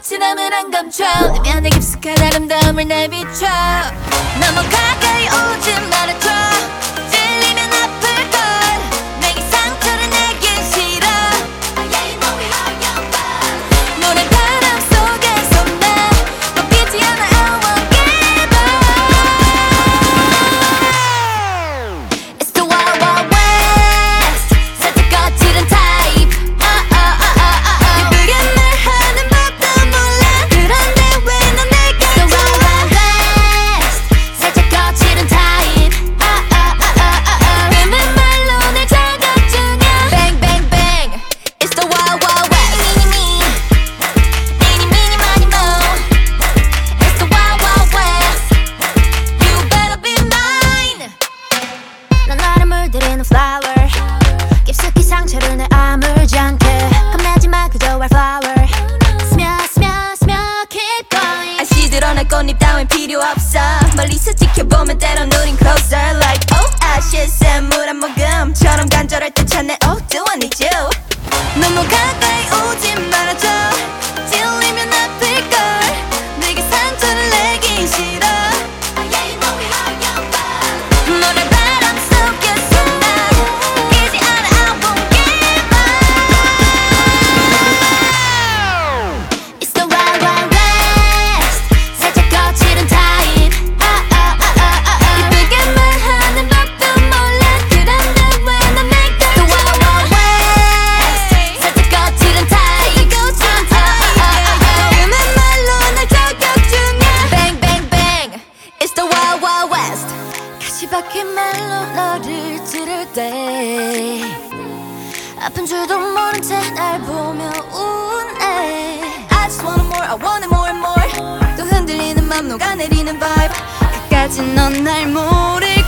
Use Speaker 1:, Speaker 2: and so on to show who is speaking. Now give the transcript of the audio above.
Speaker 1: 같이 남을 안 감춰 내 면에 깊숙한 아름다움을 내비춰 너무 가까이 오지 말아줘 찔리면 아플걸 내게 상처를 내긴 싫어 노래바람 속에서 나 꺾이지 않아 I won't give up It's the Wild Wild West 살짝 거칠은 타입 예쁘게 말하는 법도 몰라 그런데 왜 넌 내게 It's the Wild Wild West 살짝 거칠은 타입 내 말로 날 자극 중이야 Bang bang bang It's the Wild Wild West Eeny meeny miny moe It's the Wild Wild West You better be mine 넌 나를 물들이는 flower 깊숙이 상처를 내 아물지 않게 겁내지 마 그저 wildflower 스며 keep going
Speaker 2: 아시 드러날 꽃잎 따윈 필요 없어 멀리서 지켜보면 때론 우린 closer like oh I should say 물 한 모금처럼 간절할 때 찾네 oh do I need you
Speaker 1: 너무 가까이 오지 말아줘 찔리면 아플걸 내게 상처를 내긴 싫어 노래바람 속에서 나 꺾이지 않아 I won't give up It's the Wild Wild West 살짝 거칠은 타입 예쁘게 말하는 법도 몰라 그런데 왜 넌 내게 The Wild Wild West 살짝 거칠은 타입 내 말로 날 저격 중이야 Bang bang bang It's the Wild Wild West 가시밭길 말로 너를 찌를 때 아픈 줄도 모른 채 날 보며 우네
Speaker 2: I just want more I want it more and more 또 흔들리는 맘 녹아내리는 vibe
Speaker 1: 끝까지 넌 날 모르